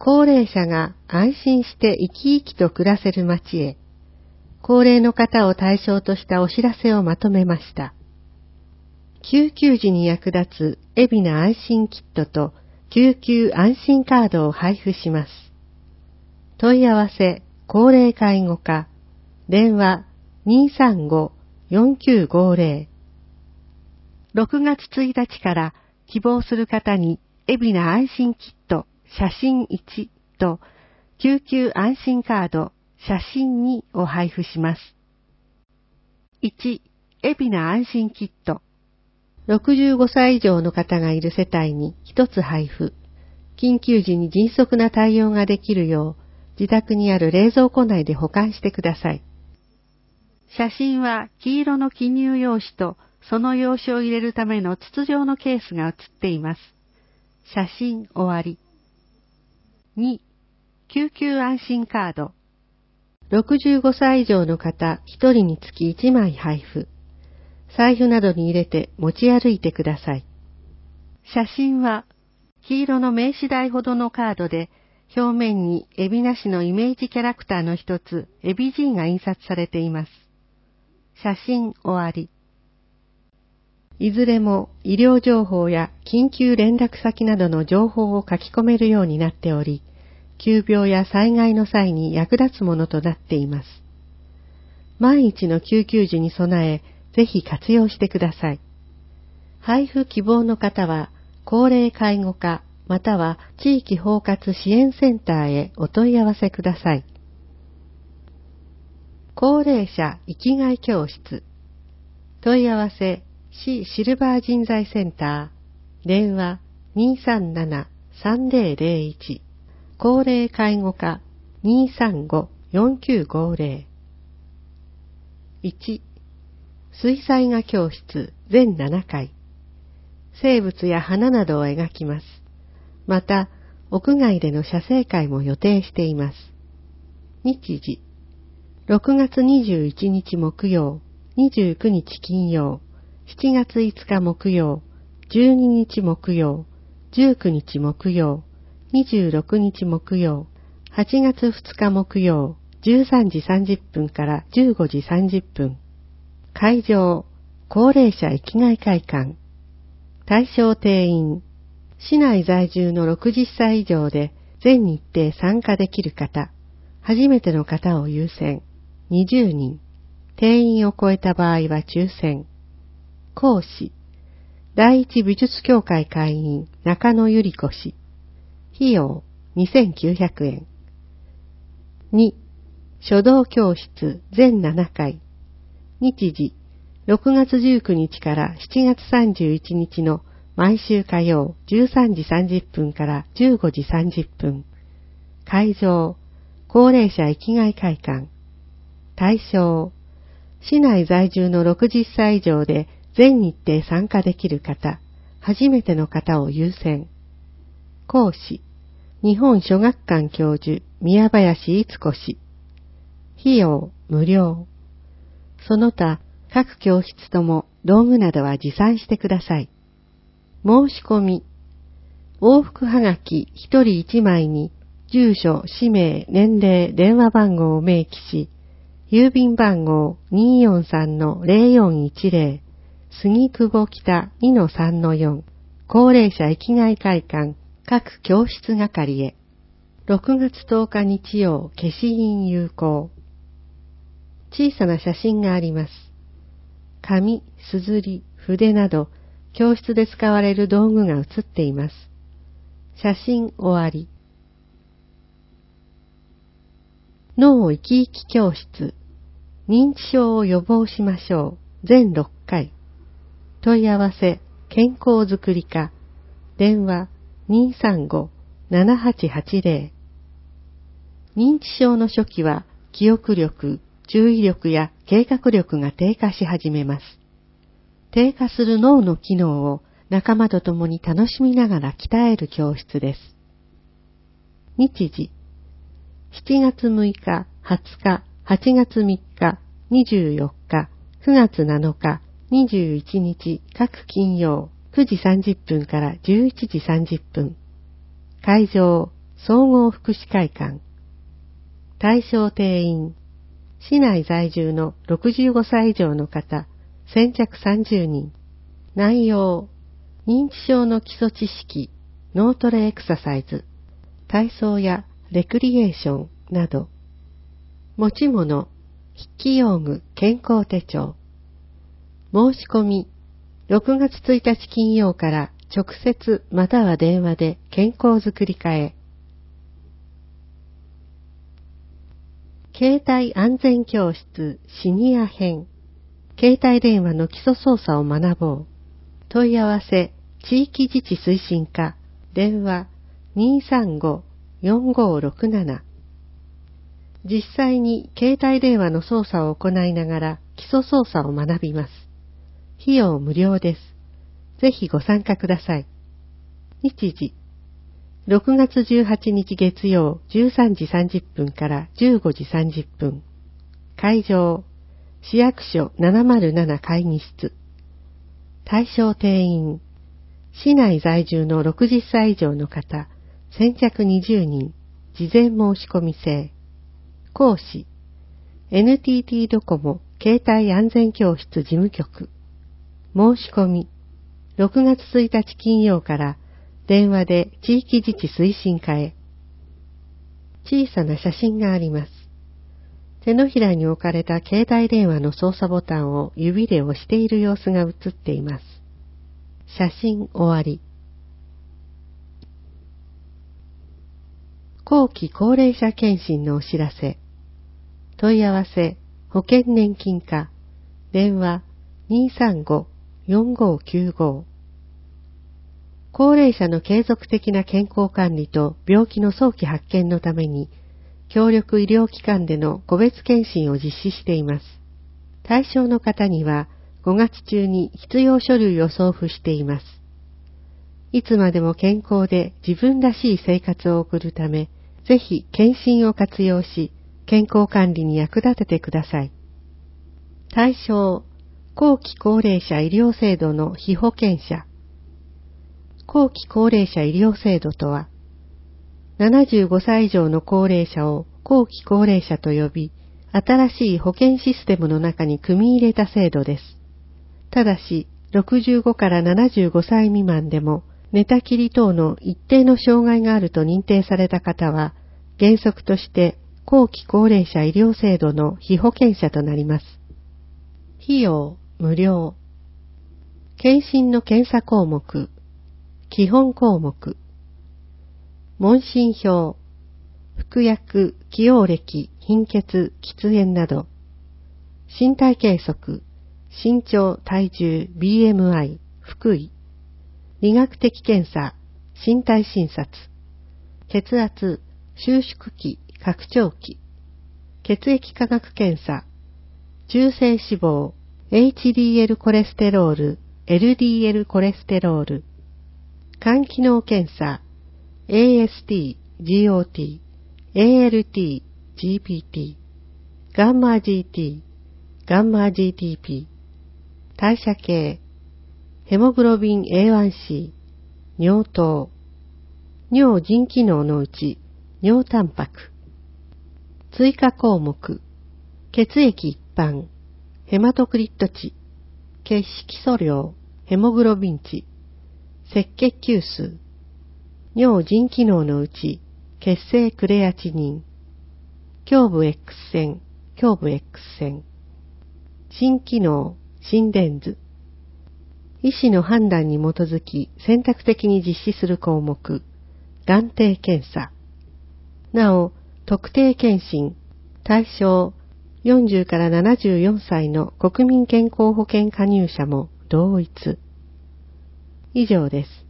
高齢者が安心して生き生きと暮らせる街へ、高齢の方を対象としたお知らせをまとめました。救急時に役立つ海老名安心キットと救急安心カードを配布します。問い合わせ、高齢介護課、電話 235-4950。6月1日から希望する方に海老名安心キット写真1と救急安心カード写真2を配布します。1、海老名安心キット。65歳以上の方がいる世帯に1つ配布。緊急時に迅速な対応ができるよう、自宅にある冷蔵庫内で保管してください。写真は黄色の記入用紙とその用紙を入れるための筒状のケースが写っています。写真終わり。2、救急安心カード。65歳以上の方1人につき1枚配布。財布などに入れて持ち歩いてください。写真は黄色の名刺台ほどのカードで、表面に海老名市のイメージキャラクターの一つ、エビジーが印刷されています。写真終わり。いずれも医療情報や緊急連絡先などの情報を書き込めるようになっており、急病や災害の際に役立つものとなっています。万一の救急時に備え、ぜひ活用してください。配布希望の方は、高齢介護課または地域包括支援センターへお問い合わせください。高齢者生きがい教室。問い合わせ、市シルバー人材センター、電話 237-3001、高齢介護課 235-4950。1、水彩画教室全7回。生物や花などを描きます。また、屋外での写生会も予定しています。日時、6月21日木曜、29日金曜、7月5日木曜、12日木曜、19日木曜、26日木曜、8月2日木曜、13時30分から15時30分。会場、高齢者生きがい会館。対象定員、市内在住の60歳以上で全日程参加できる方、初めての方を優先、20人。定員を超えた場合は抽選。講師、第一美術協会会員中野ゆり子氏。費用2900円。2、書道教室全7回。日時、6月19日から7月31日の毎週火曜13時30分から15時30分。会場、高齢者生きがい会館。対象、市内在住の60歳以上で全日程参加できる方、初めての方を優先。講師、日本書学館教授宮林逸子氏。費用無料。その他、各教室とも道具などは持参してください。申し込み。往復はがき1人1枚に住所、氏名、年齢、電話番号を明記し、郵便番号 243-0410 杉久保北 2-3-4 高齢者生きがい会館各教室係へ。6月10日日曜消印有効。小さな写真があります。紙、すずり、筆など教室で使われる道具が写っています。写真終わり。脳生き生き教室。認知症を予防しましょう。全6回。問い合わせ、健康づくり課。電話 235-7880。認知症の初期は記憶力、注意力や計画力が低下し始めます。低下する脳の機能を仲間と共に楽しみながら鍛える教室です。日時、7月6日、20日、8月3日、24日、9月7日、21日各金曜9時30分から11時30分。会場、 総合福祉会館。対象定員、市内在住の65歳以上の方、先着30人。内容、認知症の基礎知識、脳トレエクササイズ、体操やレクリエーションなど。持ち物、筆記用具、健康手帳。申し込み、6月1日金曜から直接または電話で健康づくり課へ。携帯安全教室シニア編。携帯電話の基礎操作を学ぼう。問い合わせ、地域自治推進課、電話 235-4567。実際に携帯電話の操作を行いながら基礎操作を学びます。費用無料です。ぜひご参加ください。日時、6月18日月曜13時30分から15時30分。会場、市役所707会議室。対象定員、市内在住の60歳以上の方、先着20人、事前申し込み制。講師、NTT ドコモ携帯安全教室事務局。申し込み、6月1日金曜から電話で地域自治推進課へ。小さな写真があります。手のひらに置かれた携帯電話の操作ボタンを指で押している様子が写っています。写真終わり。後期高齢者健診のお知らせ。問い合わせ、保険年金課、電話 235-4595。高齢者の継続的な健康管理と病気の早期発見のために、協力医療機関での個別検診を実施しています。対象の方には5月中に必要書類を送付しています。いつまでも健康で自分らしい生活を送るため、ぜひ検診を活用し、健康管理に役立ててください。対象、後期高齢者医療制度の被保険者。後期高齢者医療制度とは、75歳以上の高齢者を後期高齢者と呼び、新しい保険システムの中に組み入れた制度です。ただし、65から75歳未満でも、寝たきり等の一定の障害があると認定された方は、原則として後期高齢者医療制度の被保険者となります。費用無料。検診の検査項目、基本項目、問診票、服薬、起用歴、貧血、喫煙など、身体計測、身長、体重、BMI、腹囲、理学的検査、身体診察、血圧、収縮期、拡張期、血液科学検査、中性脂肪、HDL コレステロール、LDL コレステロール、肝機能検査、AST、GOT、ALT、GPT、ガンマ GT、ガンマ GTP、代謝系、ヘモグロビン A1C、尿糖、尿腎機能のうち尿タンパク、追加項目、血液一般、ヘマトクリット値、血色素量、ヘモグロビン値、赤血球数、尿腎機能のうち血清クレアチニン、胸部 X 線、胸部 X 線、心機能、心電図、医師の判断に基づき選択的に実施する項目、眼底検査。なお、特定健診、対象40から74歳の国民健康保険加入者も同一。以上です。